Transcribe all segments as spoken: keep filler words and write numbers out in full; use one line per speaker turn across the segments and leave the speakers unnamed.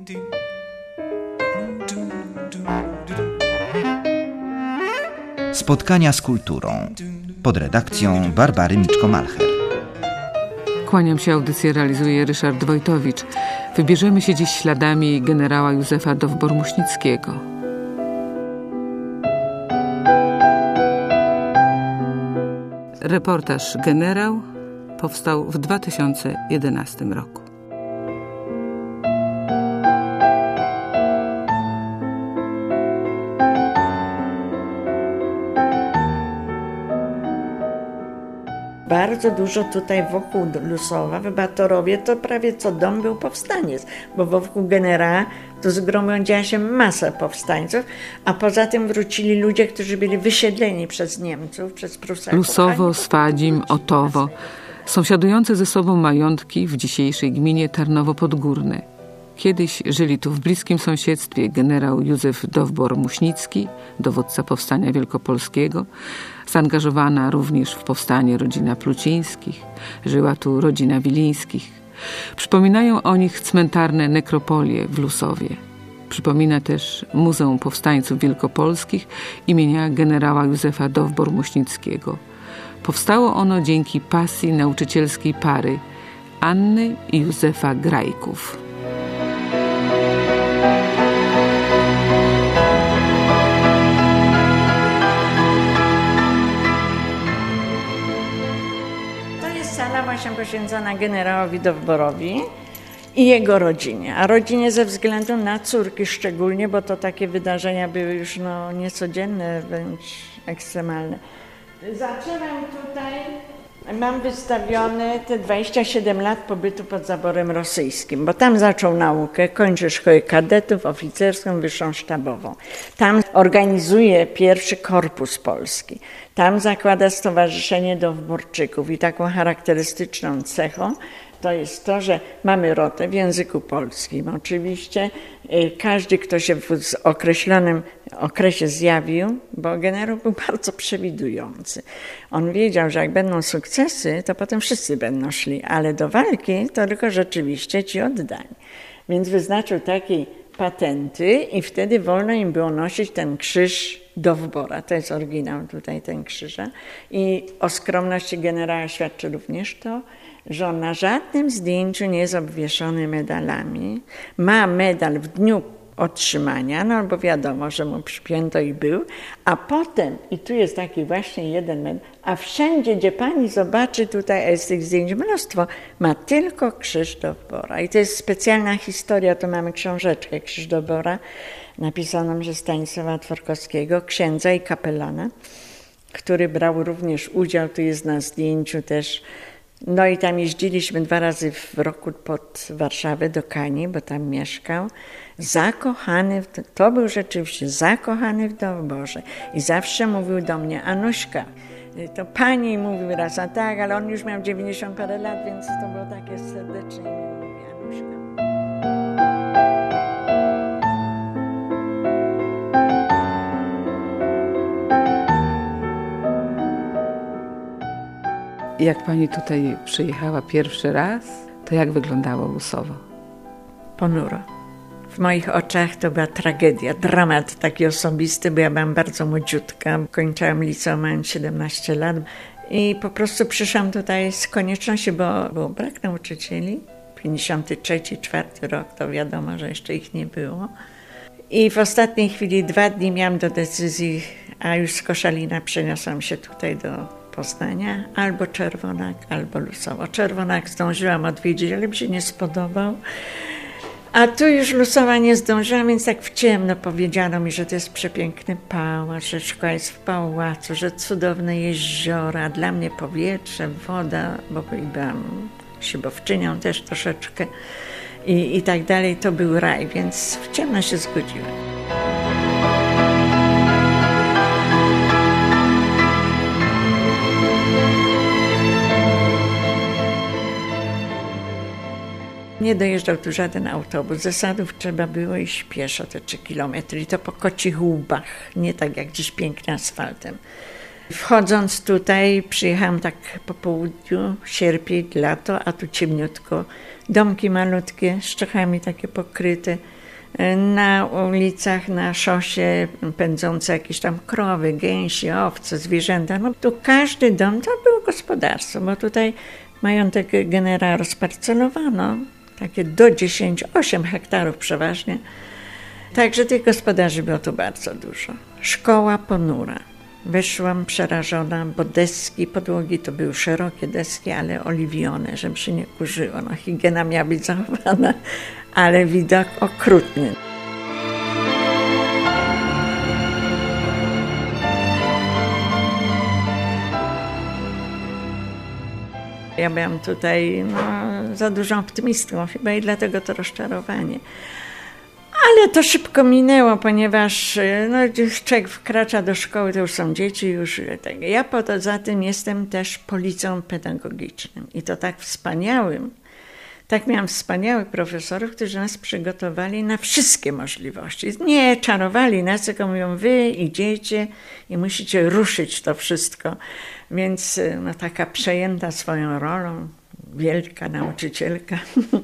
Spotkania z kulturą pod redakcją Barbary Miczko-Malcher.
Kłaniam się, audycję realizuje Ryszard Wojtowicz. Wybierzemy się dziś śladami generała Józefa Dowbor-Muśnickiego. Reportaż Generał powstał w dwa tysiące jedenastym roku.
Bardzo dużo tutaj wokół Lusowa, w Batorowie, to prawie co dom był powstaniec, bo wokół generała to zgromadziła się masa powstańców, a poza tym wrócili ludzie, którzy byli wysiedleni przez Niemców, przez Prusaków.
Lusowo, Swadzim, Otowo, sąsiadujące ze sobą majątki w dzisiejszej gminie Tarnowo-Podgórne. Kiedyś żyli tu w bliskim sąsiedztwie generał Józef Dowbor-Muśnicki, dowódca powstania wielkopolskiego, zaangażowana również w powstanie rodzina Plucińskich, żyła tu rodzina Wilińskich. Przypominają o nich cmentarne nekropolie w Lusowie. Przypomina też Muzeum Powstańców Wielkopolskich imienia generała Józefa Dowbor-Muśnickiego. Powstało ono dzięki pasji nauczycielskiej pary Anny i Józefa Grajków.
Właśnie poświęcona generałowi Dowborowi i jego rodzinie, a rodzinie ze względu na córki szczególnie, bo to takie wydarzenia były już no, niecodzienne, wręcz ekstremalne. Zaczęłam tutaj, mam wystawione te dwadzieścia siedem lat pobytu pod zaborem rosyjskim, bo tam zaczął naukę, kończy szkołę kadetów, oficerską, wyższą sztabową. Tam organizuje pierwszy korpus polski. Tam zakłada Stowarzyszenie Dowborczyków i taką charakterystyczną cechą to jest to, że mamy rotę w języku polskim. Oczywiście każdy, kto się w określonym okresie zjawił, bo generał był bardzo przewidujący. On wiedział, że jak będą sukcesy, to potem wszyscy będą szli, ale do walki to tylko rzeczywiście ci oddani. Więc wyznaczył takie patenty i wtedy wolno im było nosić ten krzyż Dowbora. To jest oryginał tutaj ten krzyża. I o skromności generała świadczy również to, że on na żadnym zdjęciu nie jest obwieszony medalami. Ma medal w dniu otrzymania, no bo wiadomo, że mu przypięto i był, a potem, i tu jest taki właśnie jeden medal, a wszędzie, gdzie pani zobaczy, tutaj jest tych zdjęć mnóstwo, ma tylko krzyż Dowbora. I to jest specjalna historia, tu mamy książeczkę Krzyż Dowbora, napisaną przez Stanisława Tworkowskiego, księdza i kapelana, który brał również udział, tu jest na zdjęciu też. No i tam jeździliśmy dwa razy w roku pod Warszawę do Kani, bo tam mieszkał. Zakochany, w, to był rzeczywiście zakochany w Dowborze. I zawsze mówił do mnie, Anuśka, to pani mówił raz, a tak, ale on już miał dziewięćdziesiąt parę lat, więc to było takie serdeczne i mi mówi, Anuśka.
Jak pani tutaj przyjechała pierwszy raz, to jak wyglądało Lusowo?
Ponuro. W moich oczach to była tragedia, dramat taki osobisty, bo ja byłam bardzo młodziutka. Kończyłam liceum, mając siedemnaście lat i po prostu przyszłam tutaj z konieczności, bo był brak nauczycieli. pięćdziesiąty trzeci, czwarty rok, to wiadomo, że jeszcze ich nie było. I w ostatniej chwili, dwa dni miałam do decyzji, a już z Koszalina przeniosłam się tutaj do Poznania, albo Czerwonak, albo Lusowo. Czerwonak zdążyłam odwiedzić, ale mi się nie spodobał. A tu już Lusowa nie zdążyłam, więc tak w ciemno powiedziano mi, że to jest przepiękny pałac, że szkoła jest w pałacu, że cudowne jeziora, dla mnie powietrze, woda, bo byłam szybowczynią też troszeczkę i, i tak dalej. To był raj, więc w ciemno się zgodziłam. Nie dojeżdżał tu żaden autobus. Ze Sadów trzeba było iść pieszo te trzy kilometry i to po kocich łbach, nie tak jak dziś pięknym asfaltem. Wchodząc tutaj, przyjechałam tak po południu, sierpień, lato, a tu ciemniutko. Domki malutkie, szczechami takie pokryte. Na ulicach, na szosie pędzące jakieś tam krowy, gęsi, owce, zwierzęta. No tu każdy dom to było gospodarstwo, bo tutaj majątek generała rozparcelowano, takie do dziesięć, osiem hektarów przeważnie. Także tych gospodarzy było tu bardzo dużo. Szkoła ponura. Weszłam przerażona, bo deski, podłogi to były szerokie deski, ale oliwione, żeby się nie kurzyło. No, higiena miała być zachowana, ale widok okrutny. Ja byłam tutaj no, za dużą optymistką chyba i dlatego to rozczarowanie. Ale to szybko minęło, ponieważ no, człowiek wkracza do szkoły, to już są dzieci. Już, tak. Ja poza tym jestem też policją pedagogicznym i to tak wspaniałym. Tak miałam wspaniałych profesorów, którzy nas przygotowali na wszystkie możliwości. Nie czarowali nas, tylko mówią, wy idziecie i musicie ruszyć to wszystko. Więc no, taka przejęta swoją rolą, wielka nauczycielka.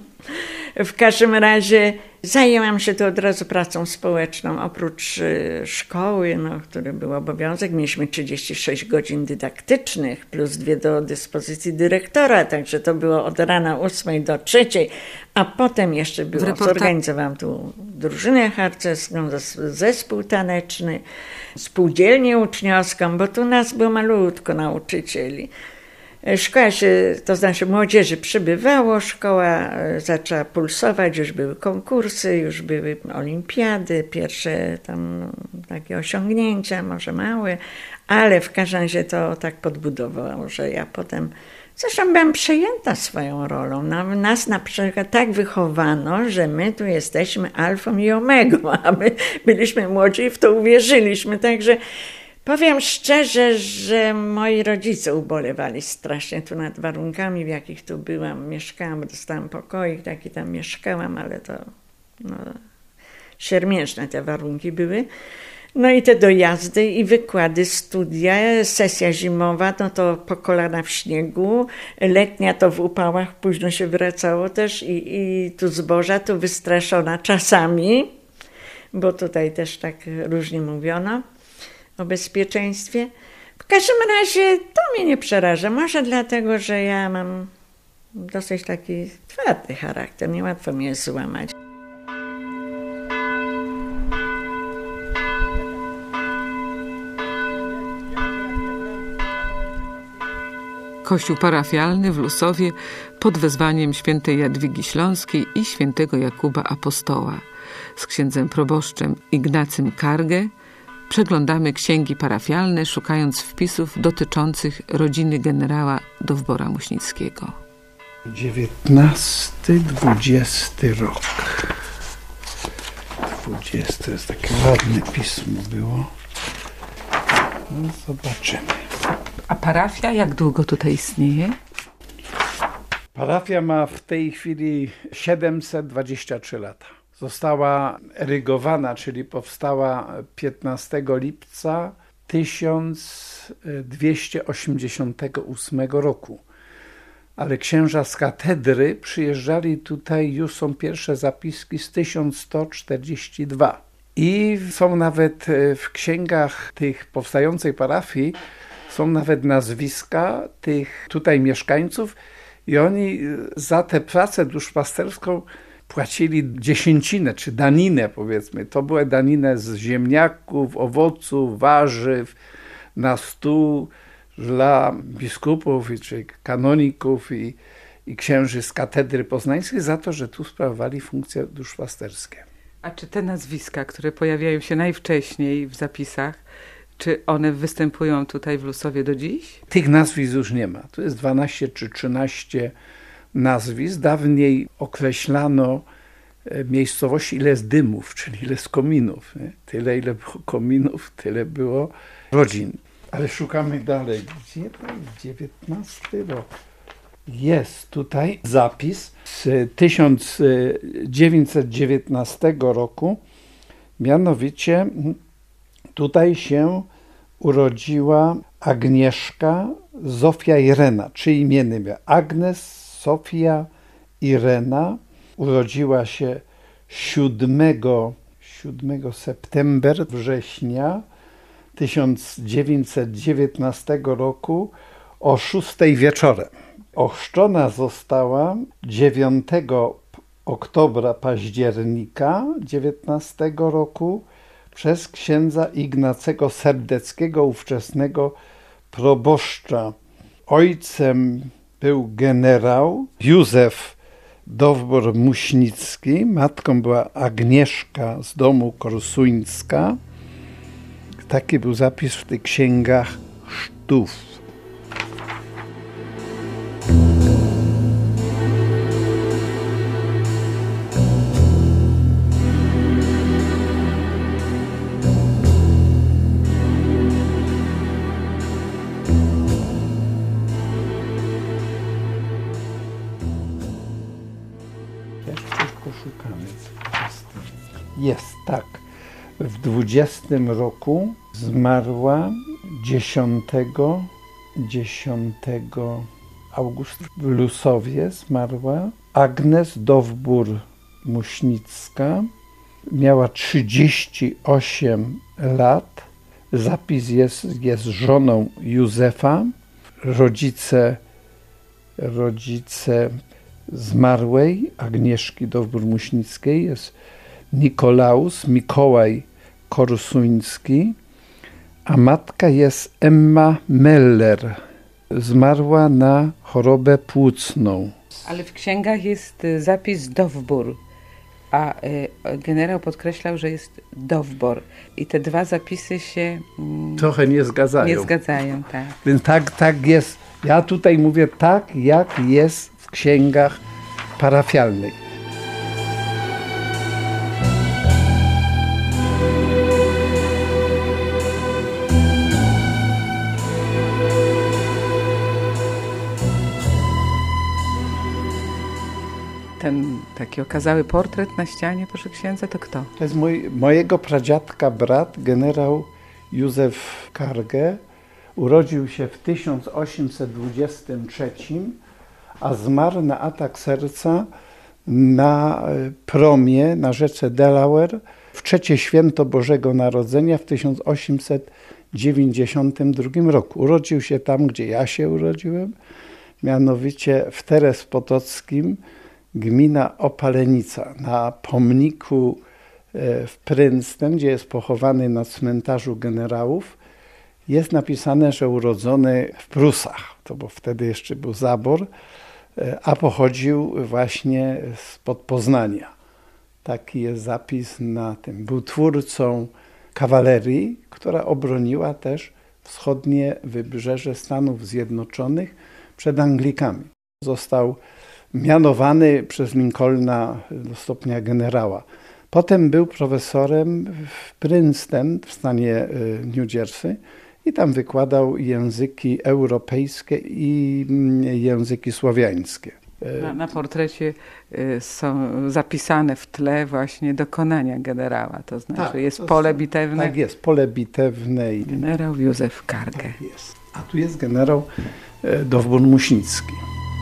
W każdym razie zajęłam się tu od razu pracą społeczną. Oprócz szkoły, no, który był obowiązek, mieliśmy trzydzieści sześć godzin dydaktycznych plus dwie do dyspozycji dyrektora, także to było od rana ósmej do trzeciej, a potem jeszcze było, reporta- zorganizowałam tu drużynę harcerską, zespół taneczny, spółdzielnię uczniowską, bo tu nas było malutko nauczycieli. Szkoła się, to znaczy młodzieży przybywało, szkoła zaczęła pulsować, już były konkursy, już były olimpiady, pierwsze tam takie osiągnięcia, może małe, ale w każdym razie to tak podbudowało, że ja potem, zresztą byłam przejęta swoją rolą. Nas na przykład tak wychowano, że my tu jesteśmy alfą i omegą, a my byliśmy młodzi i w to uwierzyliśmy, także powiem szczerze, że moi rodzice ubolewali strasznie tu nad warunkami, w jakich tu byłam, mieszkałam, dostałam pokoik, taki tam mieszkałam, ale to no, siermiężne te warunki były. No i te dojazdy i wykłady, studia, sesja zimowa, no to po kolana w śniegu, letnia to w upałach, późno się wracało też i, i tu zboża, tu wystraszona czasami, bo tutaj też tak różnie mówiono o bezpieczeństwie. W każdym razie to mnie nie przeraża. Może dlatego, że ja mam dosyć taki twardy charakter. Niełatwo mnie jest złamać.
Kościół parafialny w Lusowie pod wezwaniem świętej Jadwigi Śląskiej i świętego Jakuba Apostoła. Z księdzem proboszczem Ignacym Kargę przeglądamy księgi parafialne, szukając wpisów dotyczących rodziny generała Dowbora-Muśnickiego.
dziewiętnasty dwudziesty rok. dwudziesty, to jest takie ładne pismo było. No, zobaczymy.
A parafia jak długo tutaj istnieje?
Parafia ma w tej chwili siedemset dwadzieścia trzy lata. Została erygowana, czyli powstała piętnastego lipca tysiąc dwieście osiemdziesiątego ósmego roku. Ale księża z katedry przyjeżdżali tutaj, już są pierwsze zapiski z tysiąc sto czterdziestego drugiego. I są nawet w księgach tych powstającej parafii, są nawet nazwiska tych tutaj mieszkańców i oni za tę pracę duszpasterską płacili dziesięcinę, czy daninę powiedzmy. To były daninę z ziemniaków, owoców, warzyw na stół dla biskupów, czy kanoników i, i księży z katedry poznańskiej za to, że tu sprawowali funkcje duszpasterskie.
A czy te nazwiska, które pojawiają się najwcześniej w zapisach, czy one występują tutaj w Lusowie do dziś?
Tych nazwisk już nie ma. Tu jest dwanaście czy trzynaście nazwisk. Dawniej określano miejscowości, ile jest dymów, czyli ile jest kominów. Nie? Tyle, ile było kominów, tyle było rodzin. Ale szukamy dalej. Gdzie to jest dziewiętnasty rok? Jest tutaj zapis z tysiąc dziewięćset dziewiętnastego roku. Mianowicie tutaj się urodziła Agnieszka Zofia Irena, trzy imienne. Agnes Sofia Irena urodziła się siódmego septembra, września tysiąc dziewięćset dziewiętnastego roku o szóstej wieczorem. Ochrzczona została dziewiątego oktobra, października dziewiętnastego roku przez księdza Ignacego Serdeckiego, ówczesnego proboszcza. Ojcem był generał Józef Dowbor-Muśnicki, matką była Agnieszka z domu Korsuńska. Taki był zapis w tych księgach chrztów. Jest, tak. W dwudziestym roku zmarła dziesiątego augusta w Lusowie zmarła Agnes Dowbor-Muśnicka. Miała trzydzieści osiem lat. Zapis jest, jest żoną Józefa. Rodzice, rodzice zmarłej Agnieszki Dowbor-Muśnickiej jest Nikolaus Mikołaj Korsuński, a matka jest Emma Meller. Zmarła na chorobę płucną.
Ale w księgach jest zapis Dowbor, a generał podkreślał, że jest Dowbor. I te dwa zapisy się mm,
trochę nie zgadzają.
Nie zgadzają, tak.
Więc tak, tak jest. Ja tutaj mówię tak, jak jest w księgach parafialnych.
Ten taki okazały portret na ścianie, proszę księdza, to kto?
To jest mój, mojego pradziadka brat, generał Józef Karge. Urodził się w tysiąc osiemset dwudziestym trzecim, a zmarł na atak serca na promie na rzece Delaware w trzecie święto Bożego Narodzenia w tysiąc osiemset dziewięćdziesiątym drugim roku. Urodził się tam, gdzie ja się urodziłem, mianowicie w Teres Potockim, gmina Opalenica. Na pomniku w Princeton, gdzie jest pochowany na cmentarzu generałów, jest napisane, że urodzony w Prusach, to bo wtedy jeszcze był zabor, a pochodził właśnie spod Poznania. Taki jest zapis na tym. Był twórcą kawalerii, która obroniła też wschodnie wybrzeże Stanów Zjednoczonych przed Anglikami. Został mianowany przez Lincolna do stopnia generała. Potem był profesorem w Princeton w stanie New Jersey i tam wykładał języki europejskie i języki słowiańskie.
Na, na portrecie są zapisane w tle właśnie dokonania generała, to znaczy tak, jest to pole bitewne.
Tak jest, pole bitewne. I
generał Józef Karge.
Tak jest. A tu jest generał Dowbor-Muśnicki.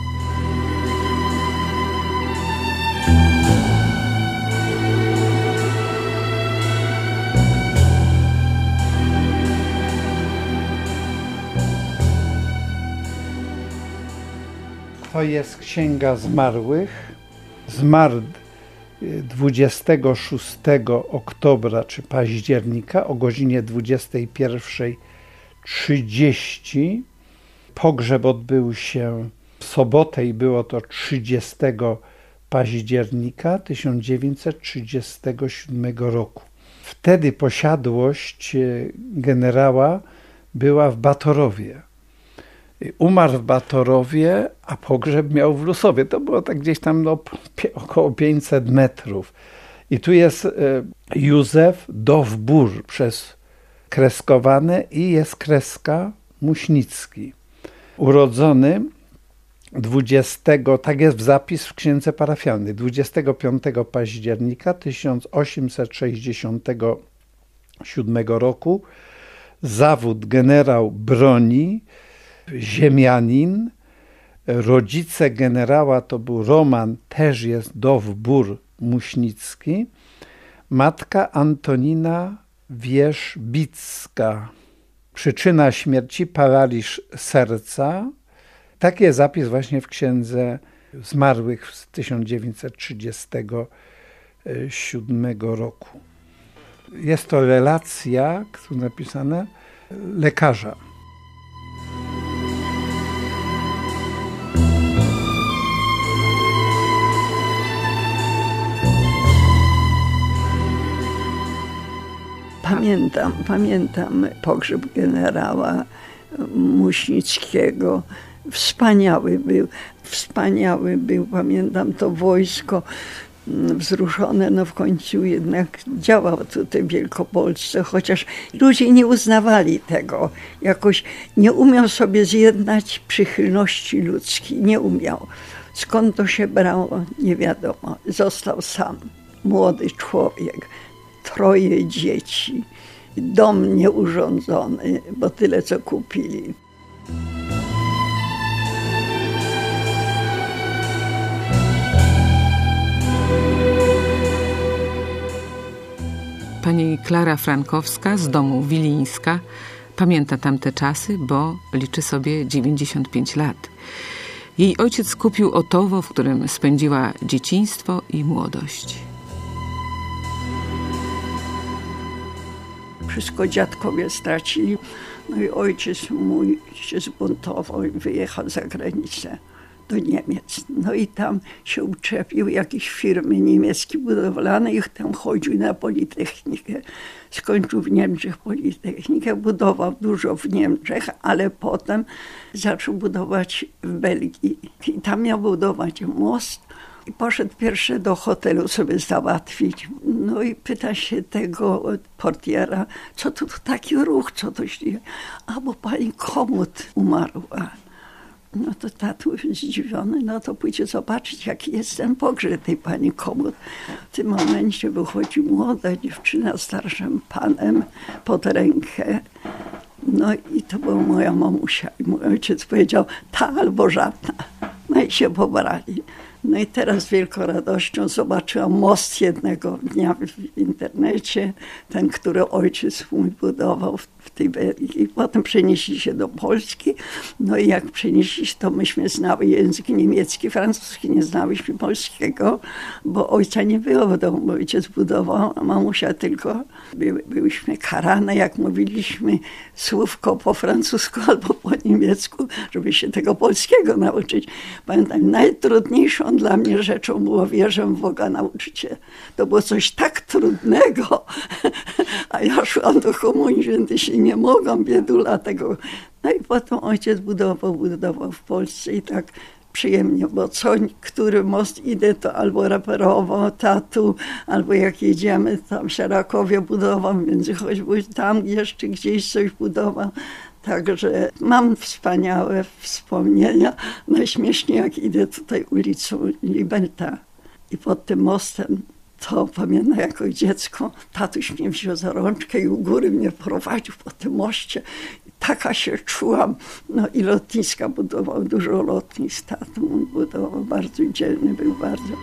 To jest księga zmarłych. Zmarł dwudziestego szóstego oktobra czy października o godzinie dwudziestej pierwszej trzydzieści. Pogrzeb odbył się w sobotę i było to trzydziestego października tysiąc dziewięćset trzydziestego siódmego roku. Wtedy posiadłość generała była w Batorowie. Umarł w Batorowie, a pogrzeb miał w Lusowie. To było tak gdzieś tam no, około pięćset metrów. I tu jest Józef Dowbor przez kreskowane i jest kreska Muśnicki. Urodzony dwudziestego, tak jest w zapis w księdze parafialnej, dwudziestego piątego października tysiąc osiemset sześćdziesiątego siódmego roku zawód generał broni, ziemianin. Rodzice generała to był Roman, też jest Dowbor-Muśnicki. Matka Antonina Wierzbicka. Przyczyna śmierci paraliż serca. Taki jest zapis właśnie w księdze zmarłych z tysiąc dziewięćset trzydziestego siódmego roku. Jest to relacja, tu napisane, lekarza.
Pamiętam, pamiętam pogrzeb generała Muśnickiego. Wspaniały był, wspaniały był, pamiętam to wojsko wzruszone, no w końcu jednak działał tutaj w Wielkopolsce, chociaż ludzie nie uznawali tego, jakoś nie umiał sobie zjednać przychylności ludzkiej, nie umiał. Skąd to się brało, nie wiadomo. Został sam, młody człowiek, troje dzieci, dom nieurządzony, bo tyle co kupili.
Pani Klara Frankowska z domu Wilińska pamięta tamte czasy, bo liczy sobie dziewięćdziesiąt pięć lat. Jej ojciec kupił Otowo, w którym spędziła dzieciństwo i młodość.
Wszystko dziadkowie stracili. No i ojciec mój się zbuntował i wyjechał za granicę do Niemiec. No i tam się uczepił jakiejś firmy niemieckiej budowlanej i tam chodził na Politechnikę. Skończył w Niemczech Politechnikę, budował dużo w Niemczech, ale potem zaczął budować w Belgii. I tam miał budować most. I poszedł pierwszy do hotelu sobie załatwić. No i pyta się tego portiera, co to, to taki ruch, co to się dzieje? A bo pani Komut umarła. No to tatu zdziwiony, no to pójdzie zobaczyć, jaki jest ten pogrzeb tej pani Komut. W tym momencie wychodzi młoda dziewczyna starszym panem pod rękę. No i to była moja mamusia. I mój ojciec powiedział, ta albo żadna. No i się pobrali. No i teraz z wielką radością zobaczyłam most jednego dnia w internecie, ten, który ojciec mój budował w tej Belgii. Potem przenieśli się do Polski. No i jak przenieśli się, to myśmy znały język niemiecki, francuski, nie znałyśmy polskiego, bo ojca nie było w domu, bo ojciec budował, a mamusia tylko. By, byłyśmy karane, jak mówiliśmy słówko po francusku albo po niemiecku, żeby się tego polskiego nauczyć. Pamiętam, najtrudniejszą dla mnie rzeczą było wierzę w Boga nauczyć się. To było coś tak trudnego, a ja szłam do Komunii Świętej, się nie mogłam, biedula tego. No i potem ojciec budował, budował w Polsce i tak przyjemnie, bo co, który most idę, to albo Raperowo, Tatu, albo jak jedziemy, tam w Sierakowie budował, więc choćby tam jeszcze gdzieś coś budował. Także mam wspaniałe wspomnienia. Najśmieszniej jak idę tutaj ulicą Liberta i pod tym mostem, to pamiętam jako dziecko, tatuś mnie wziął za rączkę i u góry mnie prowadził po tym moście. I taka się czułam. No i lotniska budował, dużo lotnisk. Tatu budował, bardzo dzielny był, bardzo.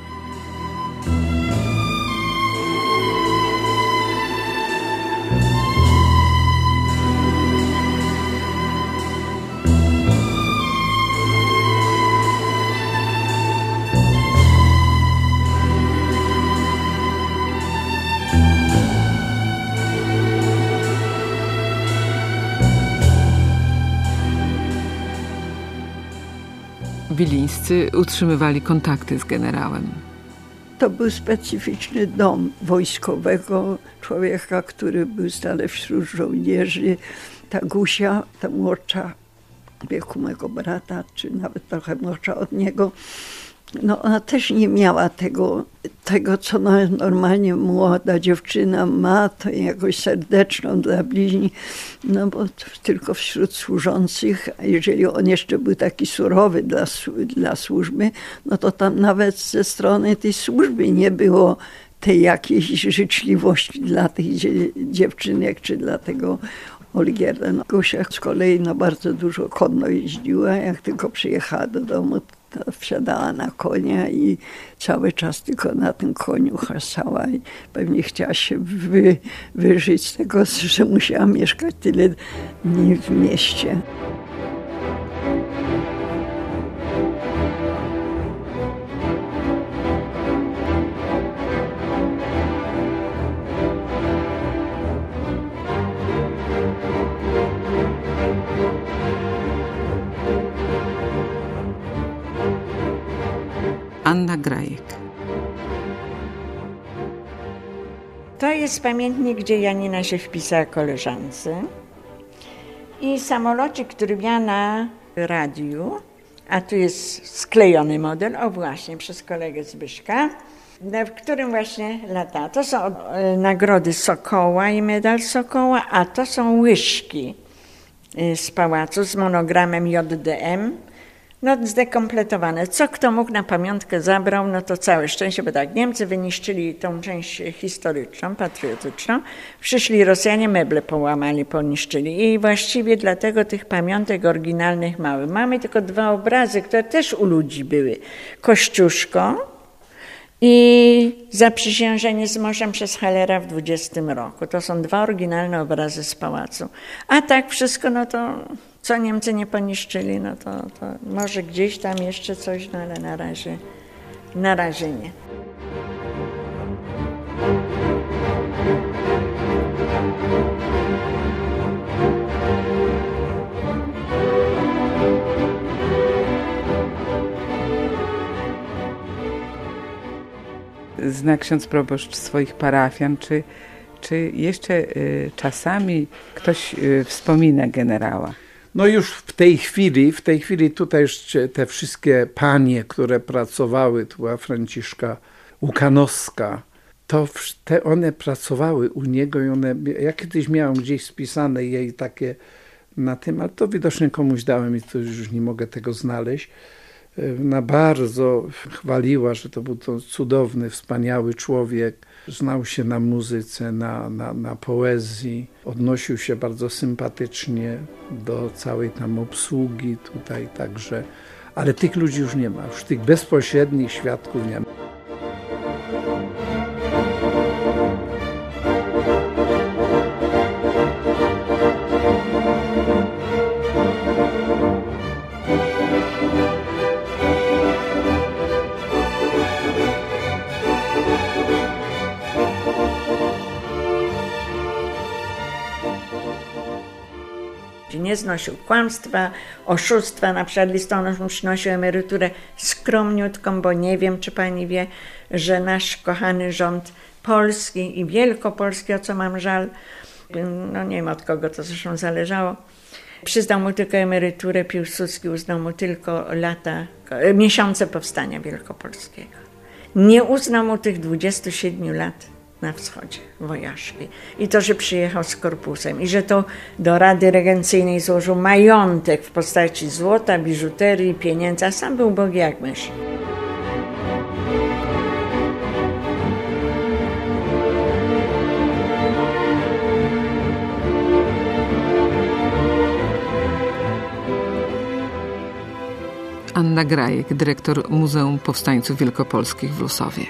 Wilińscy utrzymywali kontakty z generałem.
To był specyficzny dom wojskowego człowieka, który był stale wśród żołnierzy. Ta Gusia, ta młodsza, wieku mego brata, czy nawet trochę młodsza od niego, no ona też nie miała tego, tego, co normalnie młoda dziewczyna ma, to jakoś serdeczną dla bliźni, no bo tylko wśród służących, a jeżeli on jeszcze był taki surowy dla, dla służby, no to tam nawet ze strony tej służby nie było tej jakiejś życzliwości dla tych dziewczynek, czy dla tego Olgierda. No, Gosia z kolei no, bardzo dużo konno jeździła. Jak tylko przyjechała do domu, to wsiadała na konia i cały czas tylko na tym koniu hasała i pewnie chciała się wy, wyżyć z tego, że musiała mieszkać tyle dni w mieście.
Anna Grajek.
To jest pamiętnik, gdzie Janina się wpisała koleżance. I samolocik, który miała na radiu, a tu jest sklejony model, o właśnie, przez kolegę Zbyszka, w którym właśnie lata. To są nagrody Sokoła i medal Sokoła, a to są łyżki z pałacu z monogramem J D M. No zdekompletowane. Co kto mógł na pamiątkę zabrał, no to całe szczęście, bo tak, Niemcy wyniszczyli tą część historyczną, patriotyczną, przyszli Rosjanie, meble połamali, poniszczyli i właściwie dlatego tych pamiątek oryginalnych mało. Mamy tylko dwa obrazy, które też u ludzi były. Kościuszko i Zaprzysiężenie z morzem przez Hellera w dwudziestym roku. To są dwa oryginalne obrazy z pałacu. A tak wszystko, no to co Niemcy nie poniszczyli, no to, to może gdzieś tam jeszcze coś, no ale na razie, na razie nie.
Zna ksiądz proboszcz swoich parafian, czy, czy jeszcze y, czasami ktoś y, wspomina generała?
No już w tej chwili, w tej chwili tutaj już te wszystkie panie, które pracowały, tu była Franciszka Łukanowska, to te one pracowały u niego i one, ja kiedyś miałem gdzieś spisane jej takie na tym, ale to widocznie komuś dałem i to już nie mogę tego znaleźć. Na bardzo chwaliła, że to był to cudowny, wspaniały człowiek. Znał się na muzyce, na, na, na poezji. Odnosił się bardzo sympatycznie do całej tam obsługi tutaj także. Ale tych ludzi już nie ma, już tych bezpośrednich świadków nie ma.
Nie znosił kłamstwa, oszustwa, na przykład listonosz mu przynosił emeryturę skromniutką, bo nie wiem, czy pani wie, że nasz kochany rząd polski i wielkopolski, o co mam żal, no nie wiem od kogo to zresztą zależało, przyznał mu tylko emeryturę, Piłsudski uznał mu tylko lata, miesiące powstania wielkopolskiego. Nie uznał mu tych dwudziestu siedmiu lat na wschodzie wojażki. I to, że przyjechał z korpusem i że to do Rady Regencyjnej złożył majątek w postaci złota, biżuterii, pieniędzy, a sam był bogi jak mysz.
Anna Grajek, dyrektor Muzeum Powstańców Wielkopolskich w Lusowie.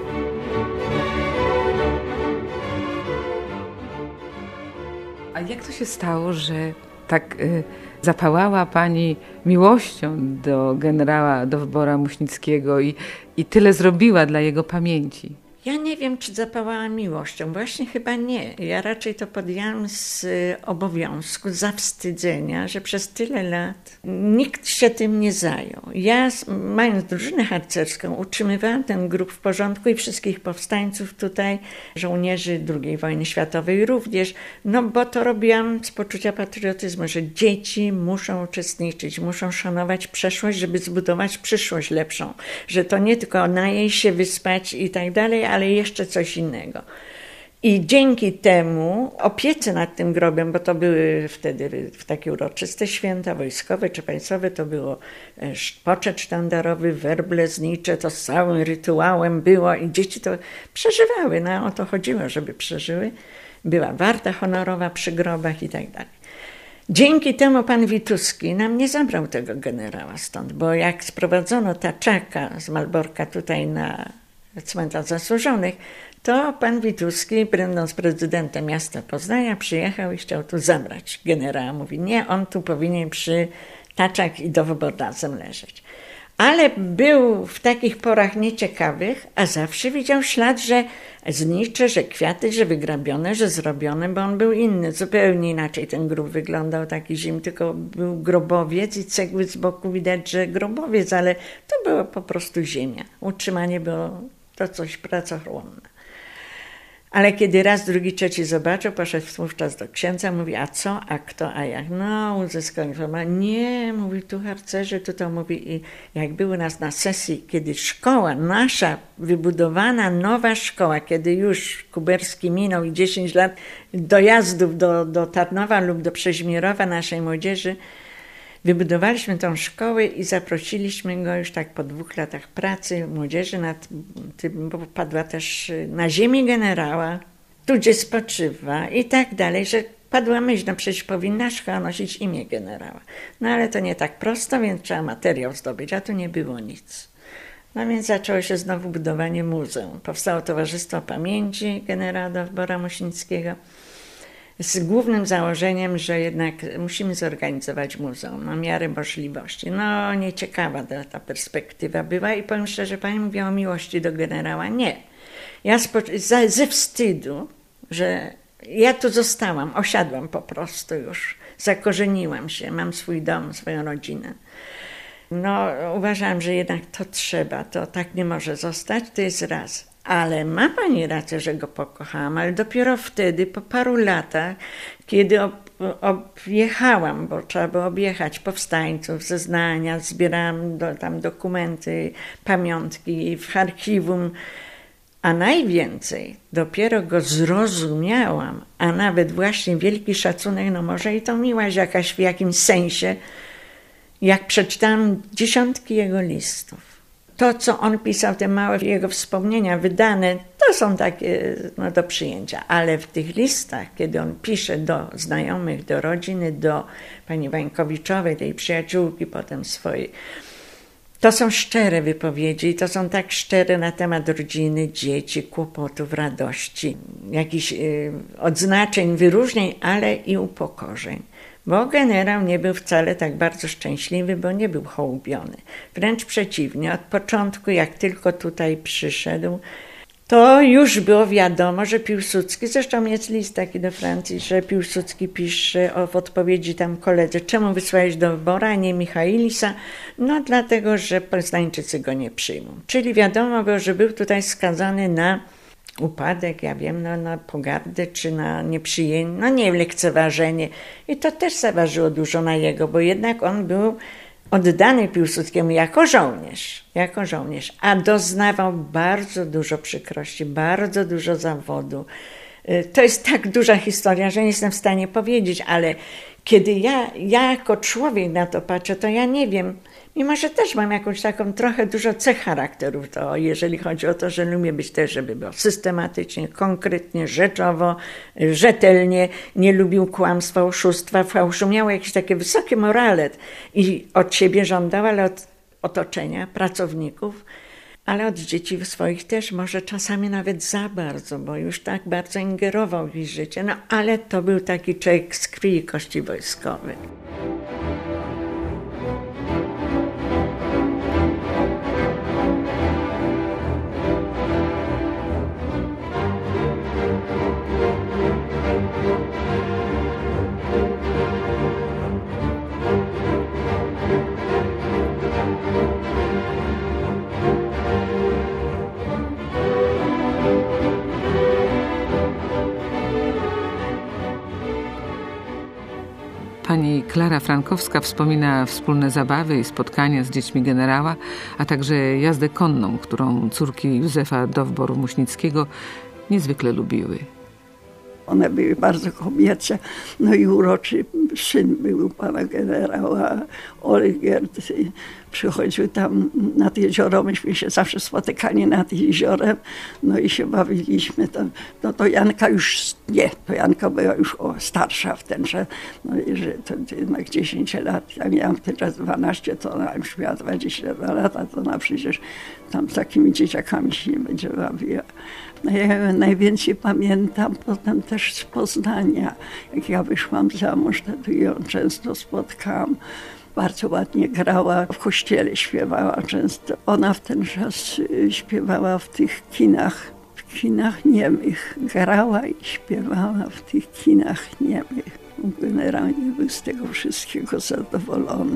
A jak to się stało, że tak y, zapałała pani miłością do generała Dowbora Muśnickiego i, i tyle zrobiła dla jego pamięci?
Ja nie wiem, czy zapałałam miłością. Właśnie chyba nie. Ja raczej to podjęłam z obowiązku, zawstydzenia, że przez tyle lat nikt się tym nie zajął. Ja, mając drużynę harcerską, utrzymywałam ten grup w porządku i wszystkich powstańców tutaj, żołnierzy drugiej wojny światowej również, no bo to robiłam z poczucia patriotyzmu, że dzieci muszą uczestniczyć, muszą szanować przeszłość, żeby zbudować przyszłość lepszą. Że to nie tylko najeść się, wyspać i tak dalej, ale jeszcze coś innego. I dzięki temu opiece nad tym grobem, bo to były wtedy takie uroczyste święta wojskowe czy państwowe, to było poczet sztandarowy, werble znicze, to z całym rytuałem było i dzieci to przeżywały, no o to chodziło, żeby przeżyły. Była warta honorowa przy grobach i tak dalej. Dzięki temu pan Wituski nam nie zabrał tego generała stąd, bo jak sprowadzono taczaka z Malborka tutaj na cmentarz zasłużonych, to pan Wituski, będąc prezydentem miasta Poznania, przyjechał i chciał tu zabrać generała. Mówi, nie, on tu powinien przy taczak i Dowbor razem leżeć. Ale był w takich porach nieciekawych, a zawsze widział ślad, że znicze, że kwiaty, że wygrabione, że zrobione, bo on był inny. Zupełnie inaczej ten grób wyglądał, taki zim, tylko był grobowiec i cegły z boku widać, że grobowiec, ale to była po prostu ziemia. Utrzymanie było to coś pracochłonne. Ale kiedy raz, drugi, trzeci zobaczył, poszedł wówczas do księdza, mówi, a co, a kto, a jak? No, uzyskał informację. Nie, mówi, tu harcerze, tu to mówi. I jak był u nas na sesji, kiedy szkoła, nasza wybudowana nowa szkoła, kiedy już Kuberski minął i dziesięć lat dojazdów do, do Tarnowa lub do Przeźmierowa naszej młodzieży, wybudowaliśmy tą szkołę i zaprosiliśmy go już tak po dwóch latach pracy młodzieży, nad tym, bo padła też na ziemi generała, tu gdzie spoczywa i tak dalej, że padła myśl, no przecież powinna szkoła nosić imię generała. No ale to nie tak prosto, więc trzeba materiał zdobyć, a tu nie było nic. No więc zaczęło się znowu budowanie muzeum. Powstało Towarzystwo Pamięci generała Dowbora Muśnickiego, z głównym założeniem, że jednak musimy zorganizować muzeum na miarę możliwości. No nieciekawa ta, ta perspektywa była i powiem szczerze, pani mówiła o miłości do generała. Nie. Ja spo- za, ze wstydu, że ja tu zostałam, osiadłam po prostu już, zakorzeniłam się, mam swój dom, swoją rodzinę. No uważałam, że jednak to trzeba, to tak nie może zostać, to jest raz. Ale ma pani rację, że go pokochałam, ale dopiero wtedy, po paru latach, kiedy ob, objechałam, bo trzeba było objechać powstańców, zeznania, zbierałam do, tam dokumenty, pamiątki w archiwum, a najwięcej dopiero go zrozumiałam, a nawet właśnie wielki szacunek, no może i to miłość jakaś w jakimś sensie, jak przeczytałam dziesiątki jego listów. To, co on pisał, te małe jego wspomnienia wydane, to są takie no, do przyjęcia. Ale w tych listach, kiedy on pisze do znajomych, do rodziny, do pani Wańkowiczowej, tej przyjaciółki potem swojej, to są szczere wypowiedzi i to są tak szczere na temat rodziny, dzieci, kłopotów, radości, jakichś y, odznaczeń, wyróżnień, ale i upokorzeń. Bo generał nie był wcale tak bardzo szczęśliwy, bo nie był hołubiony. Wręcz przeciwnie, od początku, jak tylko tutaj przyszedł, to już było wiadomo, że Piłsudski, zresztą jest list taki do Francji, że Piłsudski pisze o, w odpowiedzi tam koledze, czemu wysłałeś Dowbora, a nie Michailisa? No dlatego, że Poznańczycy go nie przyjmą. Czyli wiadomo było, że był tutaj skazany na upadek, ja wiem, no, na pogardę czy na nieprzyjęcie, no nie lekceważenie. I to też zaważyło dużo na jego, bo jednak on był oddany Piłsudskiemu jako żołnierz, jako żołnierz, a doznawał bardzo dużo przykrości, bardzo dużo zawodu. To jest tak duża historia, że nie jestem w stanie powiedzieć, ale kiedy ja, ja jako człowiek na to patrzę, to ja nie wiem, mimo że też mam jakąś taką trochę dużo cech charakterów, to jeżeli chodzi o to, że lubię być też, żeby było systematycznie, konkretnie, rzeczowo, rzetelnie, nie lubił kłamstwa, oszustwa, fałszu, miał jakieś takie wysokie morale i od siebie żądał, ale od otoczenia, pracowników, ale od dzieci swoich też może czasami nawet za bardzo, bo już tak bardzo ingerował w ich życie, no ale to był taki człowiek z krwi i kości wojskowej.
Pani Klara Frankowska wspomina wspólne zabawy i spotkania z dziećmi generała, a także jazdę konną, którą córki Józefa Dowboru Muśnickiego niezwykle lubiły.
One były bardzo kobiece. No i uroczy syn był pana generała Olgierd. Przychodził tam nad jezioro, myśmy się zawsze spotykali nad jeziorem, no i się bawiliśmy. To, no to Janka już nie, to Janka była już o, starsza wtedy, no i że to jednak dziesięć lat, ja miałam wtedy dwanaście, to ona już miała dwadzieścia dwa lata, to ona przecież tam z takimi dzieciakami się nie będzie bawiła. No ja najwięcej pamiętam potem też z Poznania. Jak ja wyszłam za mąż, to ją często spotkałam. Bardzo ładnie grała, w kościele śpiewała często. Ona w ten czas śpiewała w tych kinach, w kinach niemych. Grała i śpiewała w tych kinach niemych. Generalnie był z tego wszystkiego zadowolony.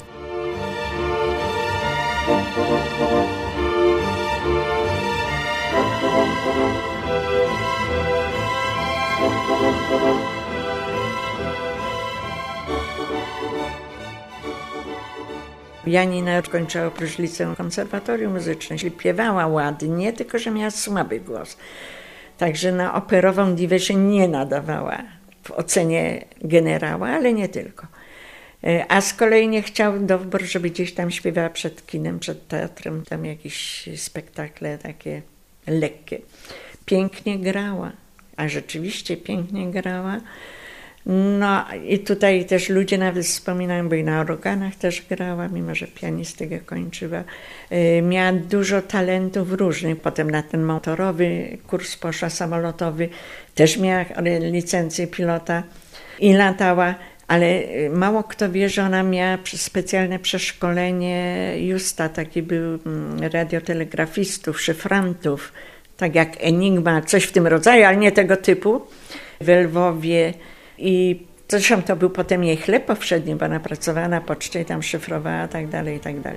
Janina kończyła oprócz liceum konserwatorium muzyczne. Śpiewała ładnie, tylko że miała słaby głos. Także na operową diwę się nie nadawała w ocenie generała, ale nie tylko. A z kolei nie chciał Dowbor, żeby gdzieś tam śpiewała przed kinem, przed teatrem, tam jakieś spektakle takie lekkie. Pięknie grała, a rzeczywiście pięknie grała. No i tutaj też ludzie nawet wspominają, bo i na organach też grała, mimo że pianistykę kończyła. Miała dużo talentów różnych. Potem na ten motorowy kurs poszła, samolotowy. Też miała licencję pilota i latała. Ale mało kto wie, że ona miała specjalne przeszkolenie Justa, taki był radiotelegrafistów, szyfrantów, tak jak Enigma, coś w tym rodzaju, ale nie tego typu, w Lwowie. I zresztą to był potem jej chleb powszedni, bo ona pracowała na poczcie i tam szyfrowała, tak dalej, i tak dalej.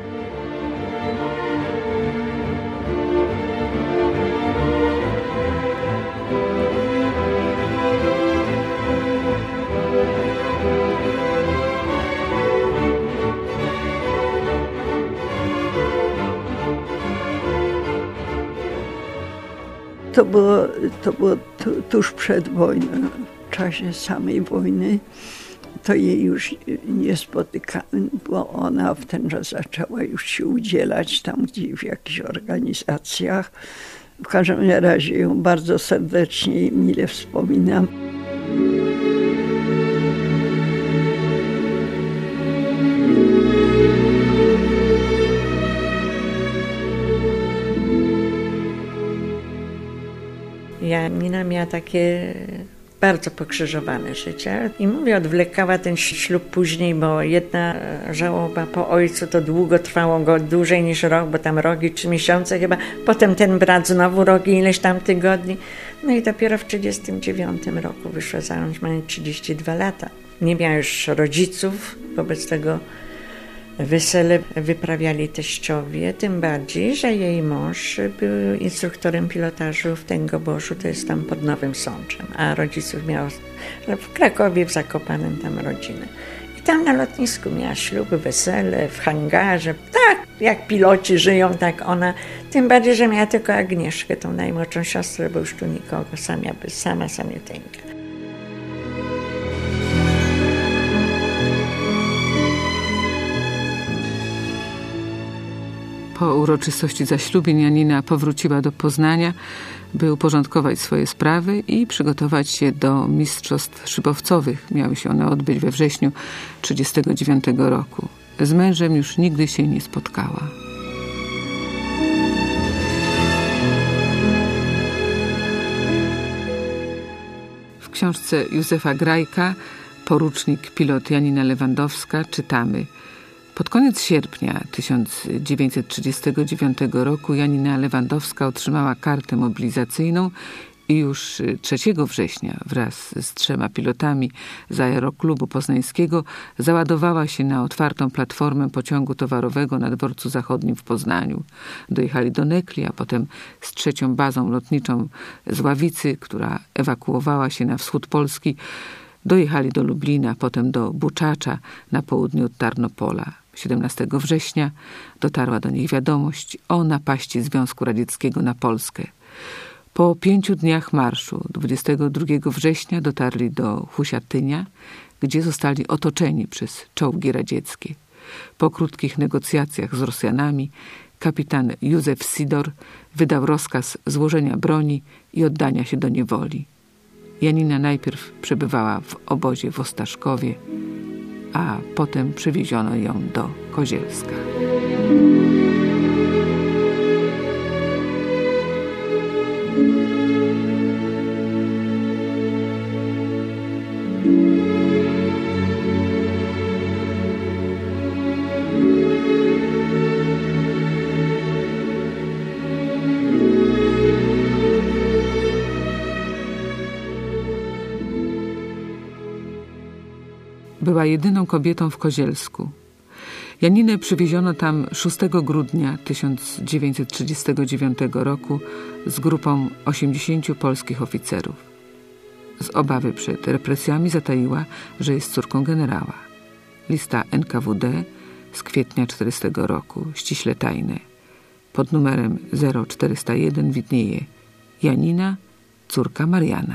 To było, to było tu, tuż przed wojną. W czasie samej wojny to jej już nie spotykałem, bo ona w ten czas zaczęła już się udzielać tam gdzieś w jakichś organizacjach. W każdym razie ją bardzo serdecznie i mile wspominam.
Janina miała takie bardzo pokrzyżowane życie i mówię, odwlekała ten ślub później, bo jedna żałoba po ojcu to długo trwało go, dłużej niż rok, bo tam rok i trzy miesiące chyba. Potem ten brat znowu rok i ileś tam tygodni. No i dopiero w trzydziestym dziewiątym roku wyszła za mąż, mając trzydzieści dwa lata. Nie miała już rodziców, wobec tego wesele wyprawiali teściowie, tym bardziej, że jej mąż był instruktorem pilotażu w Tęgoborzu, to jest tam pod Nowym Sączem, a rodziców miał w Krakowie, w Zakopanem tam rodzinę. I tam na lotnisku miała śluby, wesele, w hangarze, tak jak piloci żyją, tak ona, tym bardziej, że miała tylko Agnieszkę, tą najmłodszą siostrę, bo już tu nikogo, sama, sama samiuteńka.
Po uroczystości zaślubin Janina powróciła do Poznania, by uporządkować swoje sprawy i przygotować się do mistrzostw szybowcowych. Miały się one odbyć we wrześniu tysiąc dziewięćset trzydziestego dziewiątego roku. Z mężem już nigdy się nie spotkała. W książce Józefa Grajka Porucznik pilot Janina Lewandowska czytamy: pod koniec sierpnia tysiąc dziewięćset trzydziestego dziewiątego roku Janina Lewandowska otrzymała kartę mobilizacyjną i już trzeciego września wraz z trzema pilotami z Aeroklubu Poznańskiego załadowała się na otwartą platformę pociągu towarowego na dworcu zachodnim w Poznaniu. Dojechali do Nekli, a potem z trzecią bazą lotniczą z Ławicy, która ewakuowała się na wschód Polski, dojechali do Lublina, potem do Buczacza na południu od Tarnopola. siedemnastego września dotarła do nich wiadomość o napaści Związku Radzieckiego na Polskę. Po pięciu dniach marszu dwudziestego drugiego września dotarli do Husiatynia, gdzie zostali otoczeni przez czołgi radzieckie. Po krótkich negocjacjach z Rosjanami kapitan Józef Sidor wydał rozkaz złożenia broni i oddania się do niewoli. Janina najpierw przebywała w obozie w Ostaszkowie, a potem przewieziono ją do Kozielska. Była jedyną kobietą w Kozielsku. Janinę przywieziono tam szóstego grudnia tysiąc dziewięćset trzydziestego dziewiątego roku z grupą osiemdziesięciu polskich oficerów. Z obawy przed represjami zataiła, że jest córką generała. Lista N K W D z kwietnia czterdziestego roku, ściśle tajne. Pod numerem zero czterysta jeden widnieje: Janina, córka Mariana.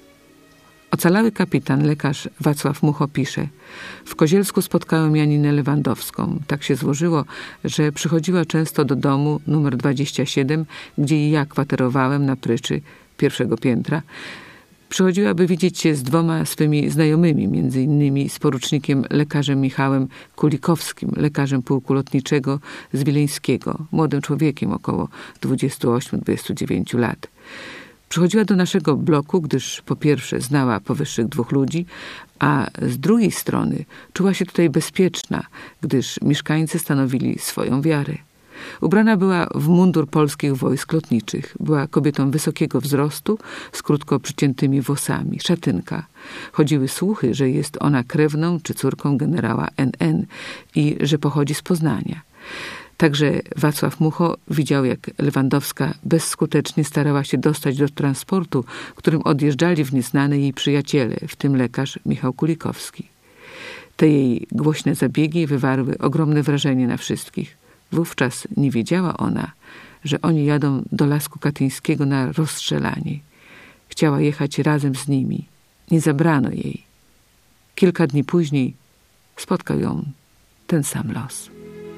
Ocalały kapitan, lekarz Wacław Mucho pisze: w Kozielsku spotkałem Janinę Lewandowską. Tak się złożyło, że przychodziła często do domu numer dwadzieścia siedem, gdzie i ja kwaterowałem na pryczy pierwszego piętra. Przychodziła, by widzieć się z dwoma swymi znajomymi, między innymi z porucznikiem lekarzem Michałem Kulikowskim, lekarzem pułku lotniczego z Wileńskiego, młodym człowiekiem około dwudziestu ośmiu do dwudziestu dziewięciu lat. Przychodziła do naszego bloku, gdyż po pierwsze znała powyższych dwóch ludzi, a z drugiej strony czuła się tutaj bezpieczna, gdyż mieszkańcy stanowili swoją wiarę. Ubrana była w mundur polskich wojsk lotniczych. Była kobietą wysokiego wzrostu, z krótko przyciętymi włosami, szatynka. Chodziły słuchy, że jest ona krewną czy córką generała N N i że pochodzi z Poznania. Także Wacław Mucho widział, jak Lewandowska bezskutecznie starała się dostać do transportu, którym odjeżdżali w nieznane jej przyjaciele, w tym lekarz Michał Kulikowski. Te jej głośne zabiegi wywarły ogromne wrażenie na wszystkich. Wówczas nie wiedziała ona, że oni jadą do Lasku Katyńskiego na rozstrzelanie. Chciała jechać razem z nimi. Nie zabrano jej. Kilka dni później spotkał ją ten sam los.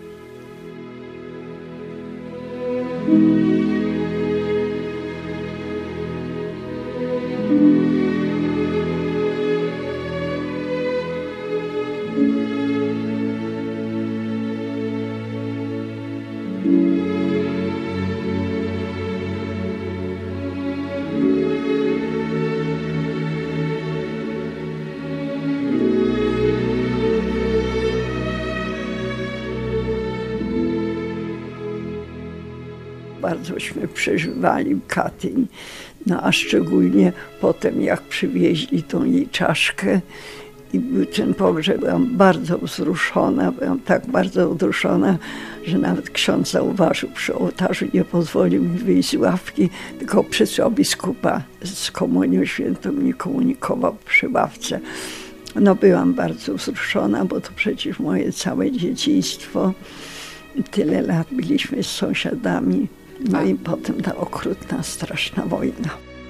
Bardzośmy przeżywali Katyń, no a szczególnie potem jak przywieźli tą jej czaszkę i był ten pogrzeb, byłam bardzo wzruszona, byłam tak bardzo wzruszona, że nawet ksiądz zauważył przy ołtarzu, nie pozwolił mi wyjść z ławki, tylko przysłał biskupa z komunią świętą, mnie komunikował przy ławce. No byłam bardzo wzruszona, bo to przecież moje całe dzieciństwo. Tyle lat byliśmy z sąsiadami. No i potem ta okrutna, straszna wojna.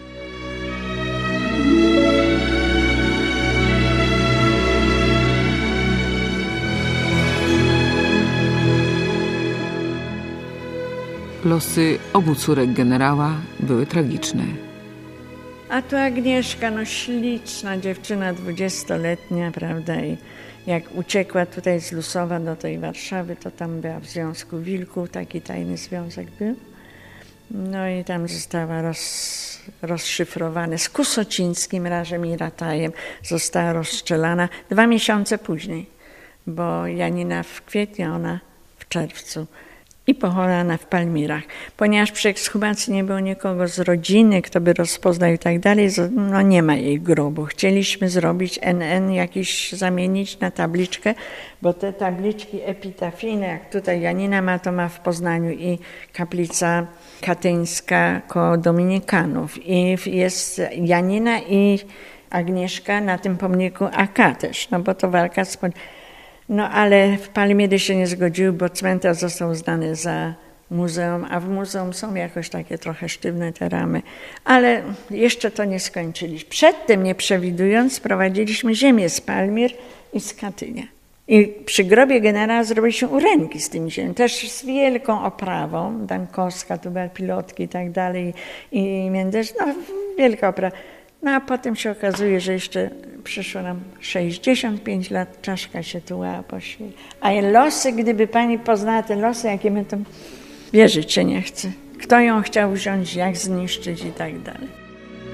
Losy obu córek generała były tragiczne.
A tu Agnieszka, no śliczna dziewczyna, dwudziestoletnia, prawda, i jak uciekła tutaj z Lusowa do tej Warszawy, to tam była w Związku Wilków, taki tajny związek był. No i tam została roz, rozszyfrowana z Kusocińskim, Rażem i Ratajem, została rozstrzelana dwa miesiące później, bo Janina w kwietniu, ona w czerwcu. I pochowana w Palmirach. Ponieważ przy ekshumacji nie było nikogo z rodziny, kto by rozpoznał i tak dalej, no nie ma jej grobu. Chcieliśmy zrobić N N jakiś, zamienić na tabliczkę, bo te tabliczki epitafijne, jak tutaj Janina ma, to ma w Poznaniu i kaplica katyńska koło Dominikanów. I jest Janina i Agnieszka na tym pomniku A K też, no bo to walka z... No ale w Palmiry się nie zgodziły, bo cmentarz został uznany za muzeum, a w muzeum są jakoś takie trochę sztywne te ramy, ale jeszcze to nie skończyliśmy. Przedtem, nie przewidując, sprowadziliśmy ziemię z Palmir i z Katynia. I przy grobie generała zrobiliśmy uręki z tym ziemią, też z wielką oprawą, Dankowska, tu była pilotki i tak dalej, i Międzysz, no wielka oprawa. No a potem się okazuje, że jeszcze przyszło nam sześćdziesiąt pięć lat, czaszka się tułała po świecie. A losy, gdyby pani poznała te losy, jakie my tam, wierzyć się nie chce. Kto ją chciał wziąć, jak zniszczyć i tak dalej.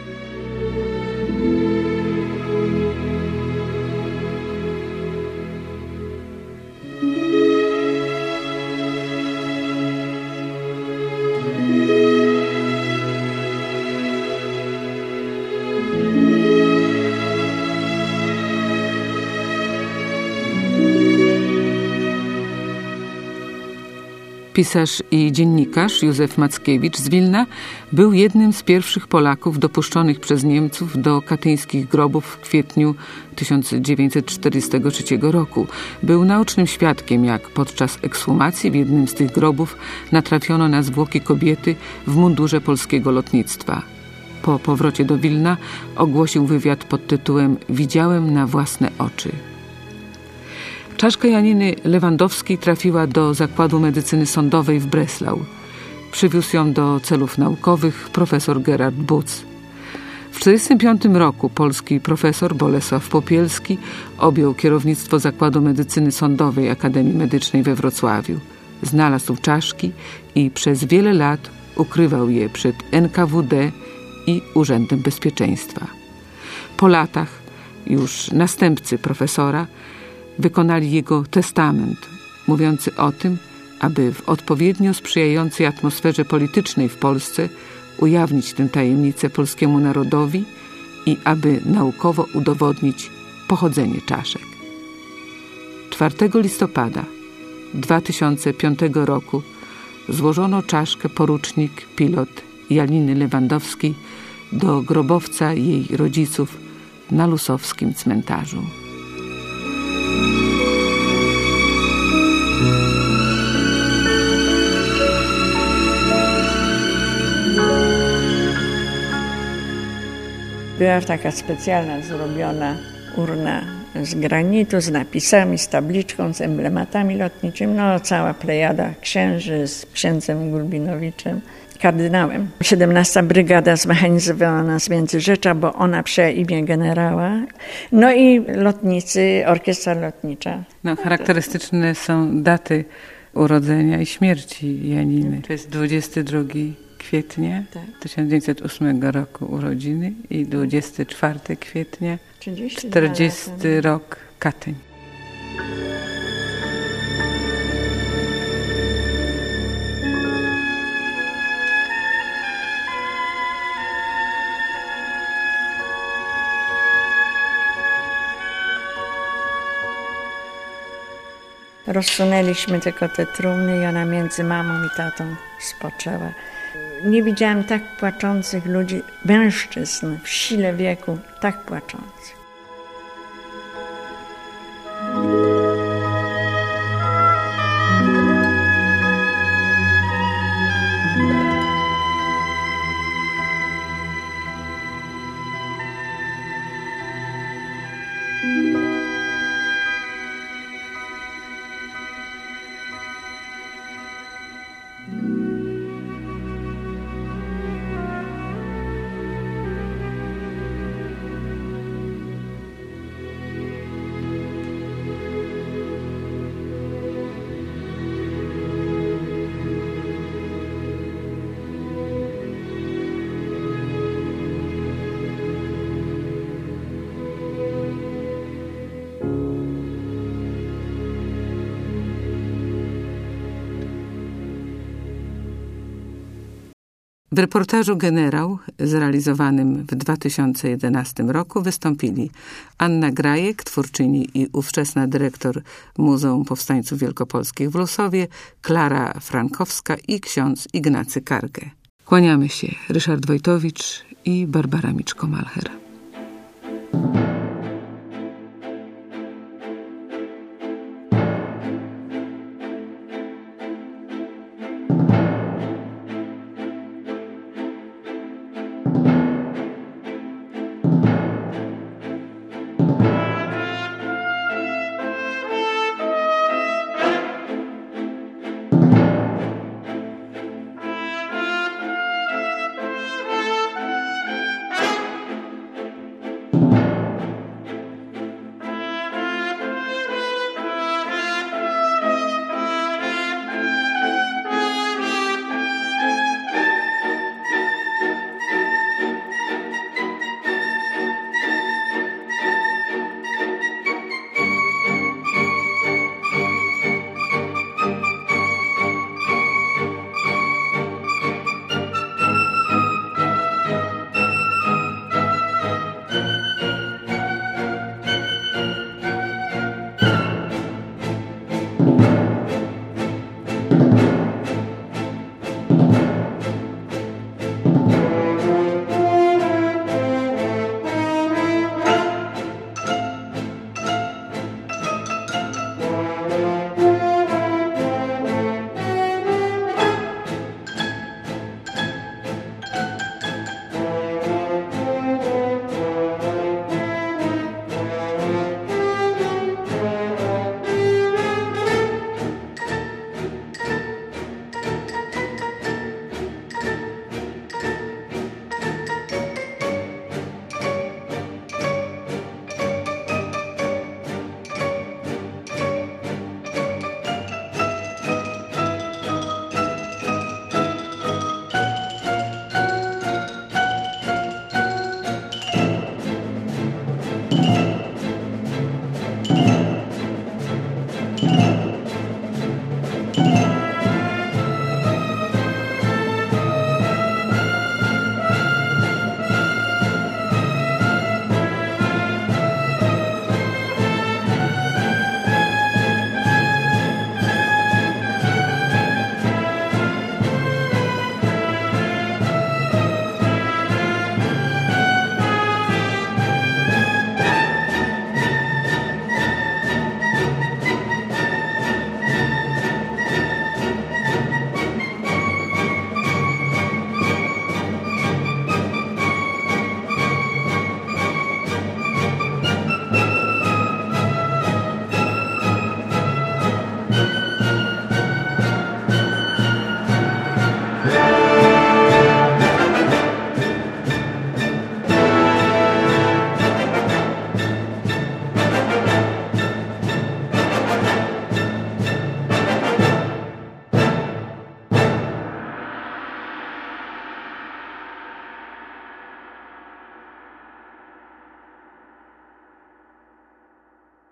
Pisarz i dziennikarz Józef Mackiewicz z Wilna był jednym z pierwszych Polaków dopuszczonych przez Niemców do katyńskich grobów w kwietniu tysiąc dziewięćset czterdziestego trzeciego roku. Był naocznym świadkiem, jak podczas ekshumacji w jednym z tych grobów natrafiono na zwłoki kobiety w mundurze polskiego lotnictwa. Po powrocie do Wilna ogłosił wywiad pod tytułem „Widziałem na własne oczy”. Czaszka Janiny Lewandowskiej trafiła do Zakładu Medycyny Sądowej w Breslau. Przywiózł ją do celów naukowych profesor Gerard Buc. W tysiąc dziewięćset czterdziestym piątym roku polski profesor Bolesław Popielski objął kierownictwo Zakładu Medycyny Sądowej Akademii Medycznej we Wrocławiu. Znalazł czaszki i przez wiele lat ukrywał je przed N K W D i Urzędem Bezpieczeństwa. Po latach już następcy profesora wykonali jego testament, mówiący o tym, aby w odpowiednio sprzyjającej atmosferze politycznej w Polsce ujawnić tę tajemnicę polskiemu narodowi i aby naukowo udowodnić pochodzenie czaszek. czwartego listopada dwa tysiące piątego roku złożono czaszkę porucznik pilot Janiny Lewandowskiej do grobowca jej rodziców na Lusowskim cmentarzu.
Była taka specjalna zrobiona urna z granitu, z napisami, z tabliczką, z emblematami lotniczymi. No cała plejada księży z księdzem Gulbinowiczem, kardynałem. siedemnasta brygada zmechanizowana z Międzyrzecza, bo ona przyjęła imię generała. No i lotnicy, orkiestra lotnicza.
No, charakterystyczne są daty urodzenia i śmierci Janiny. To jest dwudziestego drugiego kwietnia
tak.
tysiąc dziewięćset ósmego roku urodziny i dwudziestego czwartego kwietnia
czterdziesty
czterdziesty rok Katyń.
Rozsunęliśmy tylko te trumny i ona między mamą i tatą spoczęła. Nie widziałam tak płaczących ludzi, mężczyzn w sile wieku, tak płaczących.
W reportażu Generał, zrealizowanym w dwa tysiące jedenastym roku, wystąpili Anna Grajek, twórczyni i ówczesna dyrektor Muzeum Powstańców Wielkopolskich w Lusowie, Klara Frankowska i ksiądz Ignacy Kargę. Kłaniamy się, Ryszard Wojtowicz i Barbara Miczko-Malcher.